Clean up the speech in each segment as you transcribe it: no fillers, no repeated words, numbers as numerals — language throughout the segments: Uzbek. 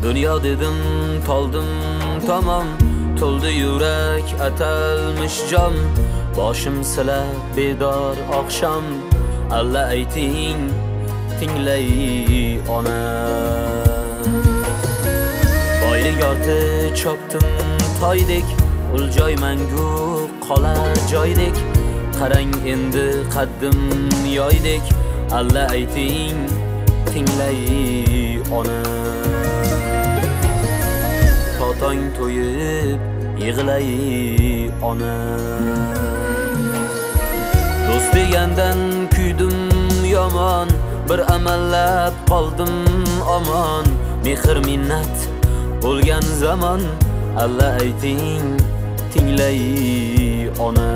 Dünya dedim toldim tamam, to'ldi yurak atalmish jam. Boshim sila bedor oqshom, alla ayting tinglay ona. Boylik orti chopdim toydek, ul joy mangu qolar joydek. Qarang endi qaddim yoydek, alla ayting tinglay ona. Totong to'yib yig'lay ona. Do'st degandan kuydim yomon, bir amallab qoldim omon. Mehr minnat bo'lgan zamon, alla ayting tinglay ona.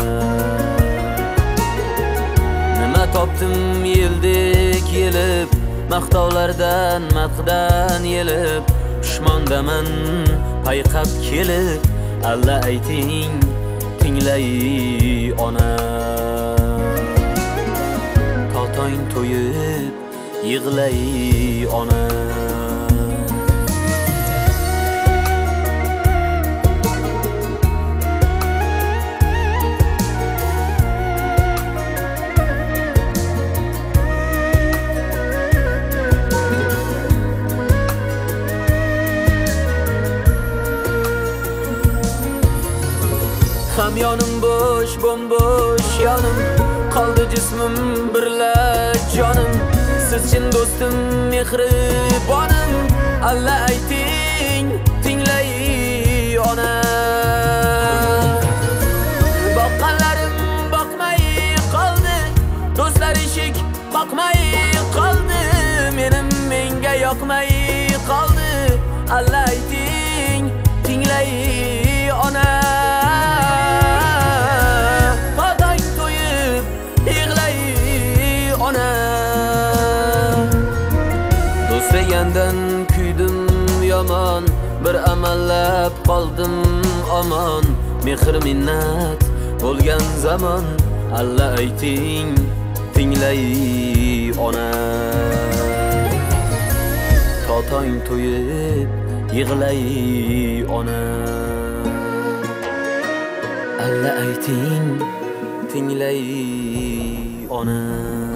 Nima topdim yildek yelib, maqtovlardan maqdan yelib. Pushmondaman payqab kelib, alla ayting tinglay ona. Totong to'yib yig'lay ona. Ham yonim bo'sh, bombosh yonim, qoldi jismim birla jonim. Siz chin do'stim, mehribonim, alla ayting tinglay ona. Boqqanlarim boqmay qoldi, do'stlar eshik qoqmay qoldi. Menim menga yoqmay qoldi, alla ayting tinglay ona. Degandan kuydim yomon, bir amallab qoldim omon. Mehr minnat bo'lgan zamon, alla ayting tinglay ona. Totong to'yib yig'lay ona. Alla ayting tinglay ona.